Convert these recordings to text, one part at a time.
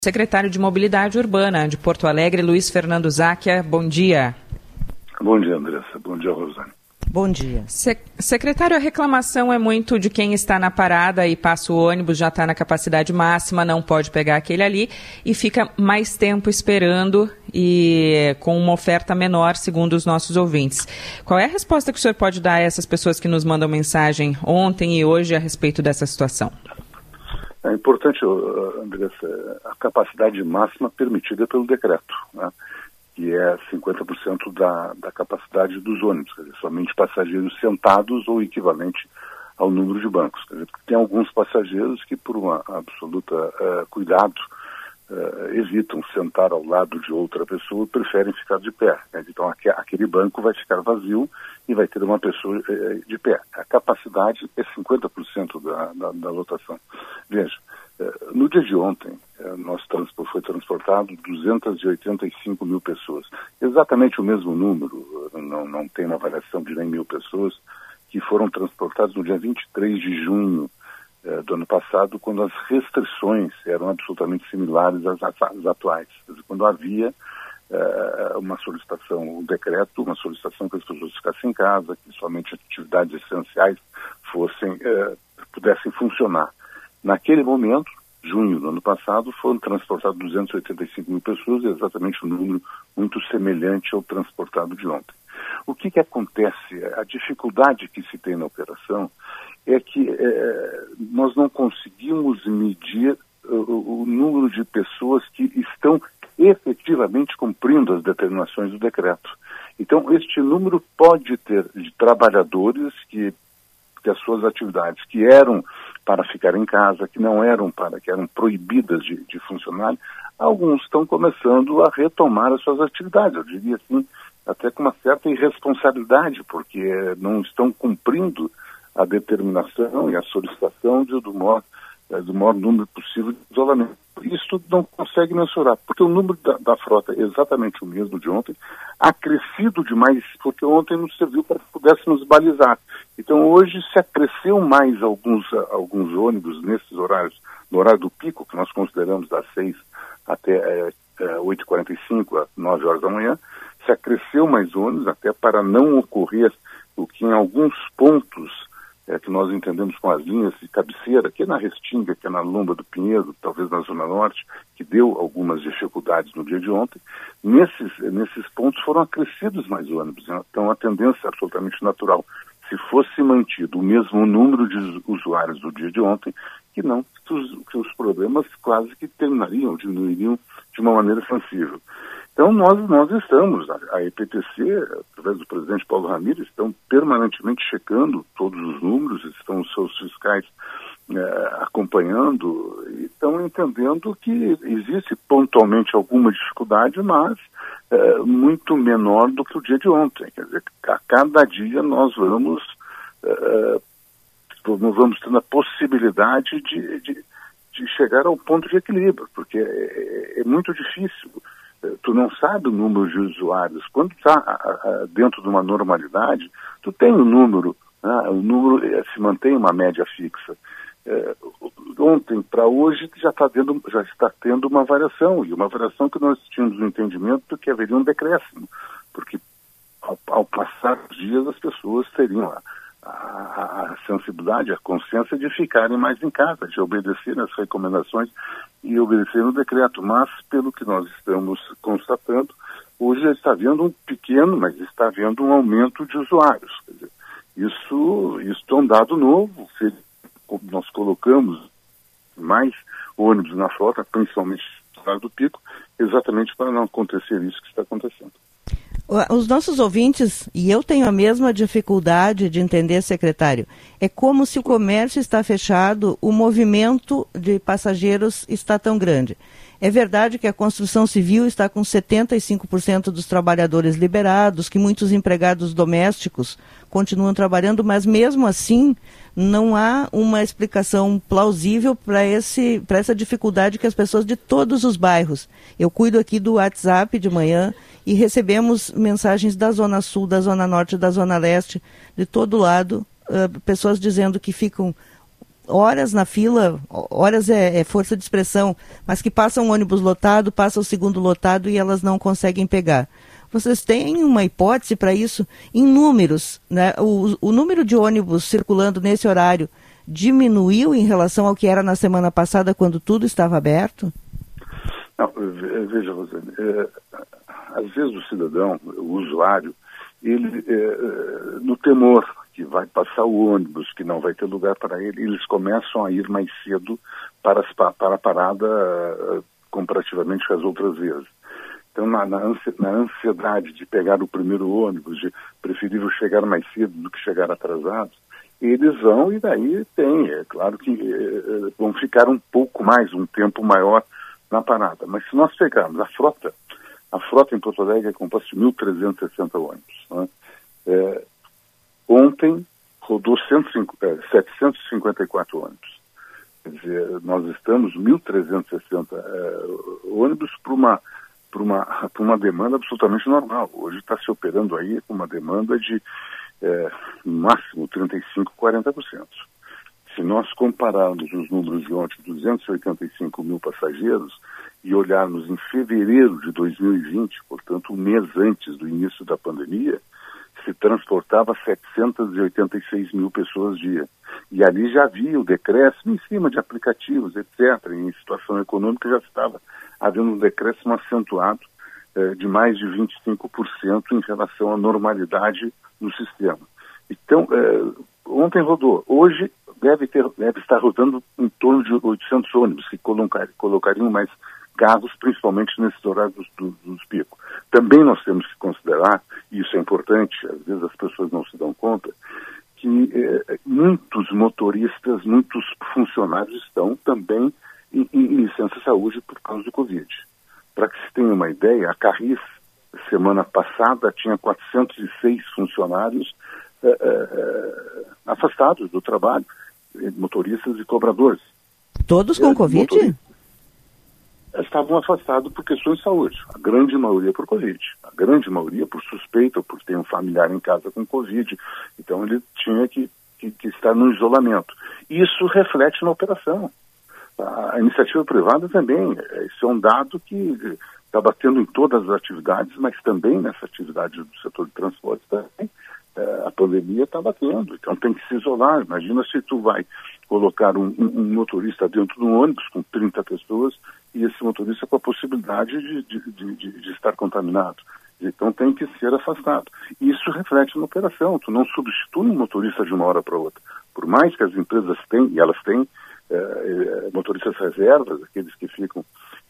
Secretário de Mobilidade Urbana de Porto Alegre, Luiz Fernando Zacchia, bom dia. Bom dia, Andressa. Bom dia, Rosane. Bom dia. Secretário, a reclamação é muito de quem está na parada e passa o ônibus, já está na capacidade máxima, não pode pegar aquele ali e fica mais tempo esperando e com uma oferta menor, segundo os nossos ouvintes. Qual é a resposta que o senhor pode dar a essas pessoas que nos mandam mensagem ontem e hoje a respeito dessa situação? É importante, Andressa, a capacidade máxima permitida pelo decreto, né, que é 50% da capacidade dos ônibus, quer dizer, somente passageiros sentados ou equivalente ao número de bancos. Quer dizer, tem alguns passageiros que, por uma absoluta cuidado, evitam sentar ao lado de outra pessoa e preferem ficar de pé, né? Então aquele banco vai ficar vazio e vai ter uma pessoa de pé. A capacidade é 50% da lotação. Veja, no dia de ontem, foi transportado 285 mil pessoas. Exatamente o mesmo número, não tem uma variação de nem 1.000 pessoas, que foram transportadas no dia 23 de junho do ano passado, quando as restrições eram absolutamente similares às atuais. Quer dizer, quando havia uma solicitação, um decreto, uma solicitação que as pessoas ficassem em casa, que somente atividades essenciais pudessem funcionar. Naquele momento, junho do ano passado, foram transportadas 285 mil pessoas, exatamente um número muito semelhante ao transportado de ontem. O que acontece? A dificuldade que se tem na operação é que nós não conseguimos medir o número de pessoas que estão efetivamente cumprindo as determinações do decreto. Então, este número pode ter de trabalhadores que as suas atividades que eram para ficar em casa, que eram proibidas de funcionar, alguns estão começando a retomar as suas atividades, eu diria assim, até com uma certa irresponsabilidade, porque não estão cumprindo a determinação e a solicitação do maior número possível de isolamento. Isso não consegue mensurar, porque o número da frota é exatamente o mesmo de ontem, acrescido demais, porque ontem nos serviu para que pudéssemos balizar. Então hoje se acresceu mais alguns ônibus nesses horários, no horário do pico, que nós consideramos das 6 até 8h45, às 9 horas da manhã, se acresceu mais ônibus até para não ocorrer o que em alguns pontos que nós entendemos com as linhas de cabeceira, que é na Restinga, que é na Lomba do Pinheiro, talvez na Zona Norte, que deu algumas dificuldades no dia de ontem, nesses pontos foram acrescidos mais ônibus. Então a tendência é absolutamente natural. Se fosse mantido o mesmo número de usuários do dia de ontem, que os problemas quase que terminariam, diminuiriam de uma maneira sensível. Então nós estamos, a EPTC, através do presidente Paulo Ramires, estão permanentemente checando todos os números, estão os seus fiscais acompanhando e estão entendendo que existe pontualmente alguma dificuldade, mas muito menor do que o dia de ontem. Quer dizer, a cada dia nós vamos tendo a possibilidade de chegar ao ponto de equilíbrio, porque é muito difícil. Tu não sabe o número de usuários. Quando está dentro de uma normalidade, tu tem um número, né? O número se mantém uma média fixa. Ontem para hoje já está tendo uma variação, e uma variação que nós tínhamos no entendimento que haveria um decréscimo, porque ao passar os dias as pessoas teriam a sensibilidade, a consciência de ficarem mais em casa, de obedecer as recomendações e obedecer o decreto. Mas, pelo que nós estamos constatando, hoje está havendo um pequeno, mas está havendo um aumento de usuários. Quer dizer, isso é um dado novo. Nós colocamos mais ônibus na frota, principalmente no horário do pico, exatamente para não acontecer isso que está acontecendo. Os nossos ouvintes, e eu tenho a mesma dificuldade de entender, secretário, é como se o comércio está fechado, o movimento de passageiros está tão grande. É verdade que a construção civil está com 75% dos trabalhadores liberados, que muitos empregados domésticos continuam trabalhando, mas mesmo assim não há uma explicação plausível para essa dificuldade que as pessoas de todos os bairros. Eu cuido aqui do WhatsApp de manhã e recebemos mensagens da Zona Sul, da Zona Norte, da Zona Leste, de todo lado, pessoas dizendo que ficam horas na fila, horas é força de expressão, mas que passa um ônibus lotado, passa o segundo lotado e elas não conseguem pegar. Vocês têm uma hipótese para isso? Em números, né? O número de ônibus circulando nesse horário diminuiu em relação ao que era na semana passada, quando tudo estava aberto? Não, veja, Rosane, às vezes o cidadão, o usuário, ele, no temor que vai passar o ônibus, que não vai ter lugar para ele, eles começam a ir mais cedo para a parada comparativamente com as outras vezes. Então, na ansiedade de pegar o primeiro ônibus, de preferível chegar mais cedo do que chegar atrasado, eles vão e daí é claro que vão ficar um pouco mais, um tempo maior na parada. Mas se nós pegarmos a frota em Porto Alegre é composta de 1.360 ônibus. Né? Ontem rodou 754 ônibus. Quer dizer, nós estamos 1.360 ônibus para uma demanda absolutamente normal. Hoje está se operando aí com uma demanda de no máximo 35%, 40%. Se nós compararmos os números de ontem, 285 mil passageiros, e olharmos em fevereiro de 2020, portanto, um mês antes do início da pandemia, se transportava 786 mil pessoas dia. E ali já havia o decréscimo em cima de aplicativos, etc. Em situação econômica já estava havendo um decréscimo acentuado de mais de 25% em relação à normalidade no sistema. Então, ontem rodou. Hoje deve estar rodando em torno de 800 ônibus, que colocariam mais carros, principalmente nesses horários dos picos. Também nós temos que considerar, e isso é importante, às vezes as pessoas não se dão conta, que muitos motoristas, muitos funcionários estão também em licença-saúde por causa do Covid. Para que se tenha uma ideia, a Carris, semana passada, tinha 406 funcionários afastados do trabalho, motoristas e cobradores. Todos com Covid? Estavam afastados por questões de saúde. A grande maioria por Covid. A grande maioria por suspeita, ou por ter um familiar em casa com Covid. Então ele tinha que estar no isolamento. Isso reflete na operação. A iniciativa privada também. Isso é um dado que está batendo em todas as atividades, mas também nessa atividade do setor de transporte também. A pandemia está batendo, então tem que se isolar. Imagina se tu vai colocar um motorista dentro de um ônibus com 30 pessoas e esse motorista com a possibilidade de estar contaminado. Então tem que ser afastado. Isso reflete na operação. Tu não substitui um motorista de uma hora para outra. Por mais que as empresas tenham, e elas têm, motoristas reservas, aqueles que ficam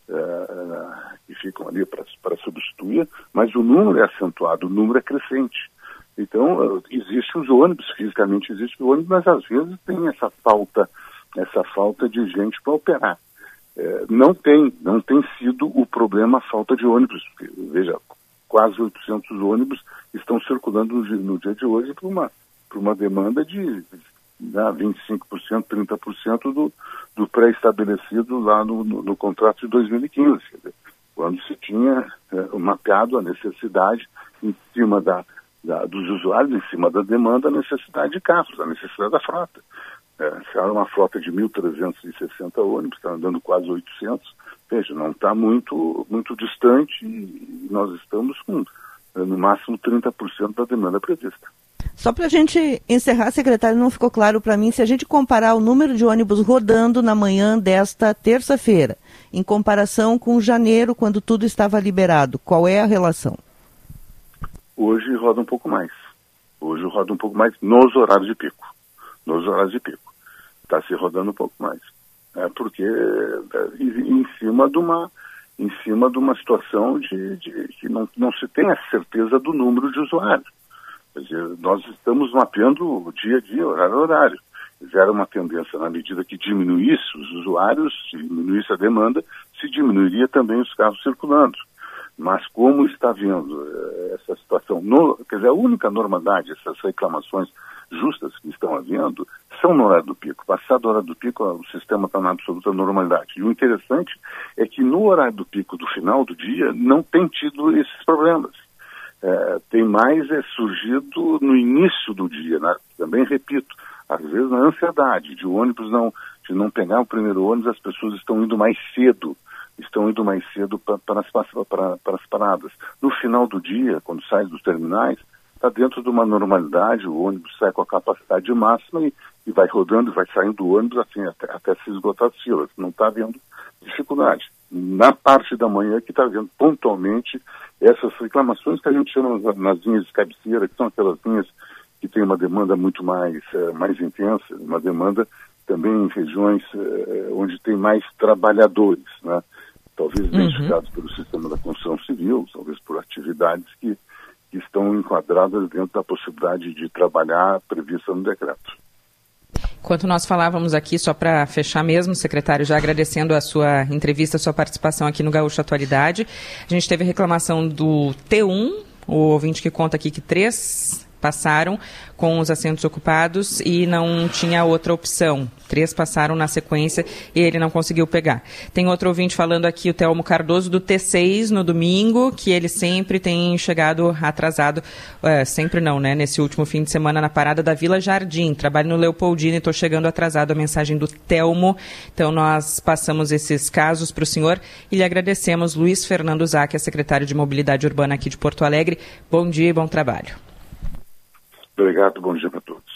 ali para substituir, mas o número é acentuado, o número é crescente. Então, existem os ônibus, fisicamente existe o ônibus, mas às vezes tem essa falta de gente para operar. Não tem sido o problema a falta de ônibus. Veja, quase 800 ônibus estão circulando no dia de hoje para uma demanda de 25%, 30% do pré-estabelecido lá no contrato de 2015, quando se tinha mapeado a necessidade em cima dos usuários, em cima da demanda, a necessidade de carros, a necessidade da frota. Se era uma frota de 1.360 ônibus, está andando quase 800, veja, não está muito distante e nós estamos com, no máximo, 30% da demanda prevista. Só para a gente encerrar, secretário, não ficou claro para mim, se a gente comparar o número de ônibus rodando na manhã desta terça-feira, em comparação com janeiro, quando tudo estava liberado, qual é a relação? Hoje roda um pouco mais. Hoje roda um pouco mais nos horários de pico. Nos horários de pico. Está se rodando um pouco mais. Porque em cima de uma situação de que não se tem a certeza do número de usuários. Quer dizer, nós estamos mapeando o dia a dia, horário a horário. Era uma tendência, na medida que diminuísse os usuários, se diminuísse a demanda, se diminuiria também os carros circulando. Mas como está vindo essa situação, quer dizer, a única normalidade, essas reclamações justas que estão havendo, são no horário do pico. Passado o horário do pico, o sistema está na absoluta normalidade. E o interessante é que no horário do pico do final do dia, não tem tido esses problemas. Tem mais surgido no início do dia, né? Também repito, Às vezes na ansiedade de não pegar o primeiro ônibus, as pessoas estão indo mais cedo para as paradas. No final do dia, quando sai dos terminais, está dentro de uma normalidade, o ônibus sai com a capacidade máxima e vai rodando, vai saindo do ônibus assim, até se esgotar as filas. Não está havendo dificuldade. Na parte da manhã que está havendo pontualmente essas reclamações que a gente chama nas linhas de cabeceira, que são aquelas linhas que têm uma demanda muito mais intensa, uma demanda também em regiões onde tem mais trabalhadores, né? Talvez identificados pelo sistema da construção civil, talvez por atividades que estão enquadradas dentro da possibilidade de trabalhar prevista no decreto. Enquanto nós falávamos aqui, só para fechar mesmo, secretário, já agradecendo a sua entrevista, a sua participação aqui no Gaúcho Atualidade, a gente teve reclamação do T1, o ouvinte que conta aqui que 3 passaram com os assentos ocupados e não tinha outra opção. 3 passaram na sequência e ele não conseguiu pegar. Tem outro ouvinte falando aqui, o Telmo Cardoso, do T6 no domingo, que ele sempre tem chegado atrasado, sempre não, né? Nesse último fim de semana na parada da Vila Jardim. Trabalho no Leopoldina e estou chegando atrasado, a mensagem do Telmo. Então nós passamos esses casos para o senhor e lhe agradecemos. Luiz Fernando Zá, que é secretário de Mobilidade Urbana aqui de Porto Alegre. Bom dia e bom trabalho. Obrigado, bom dia para todos.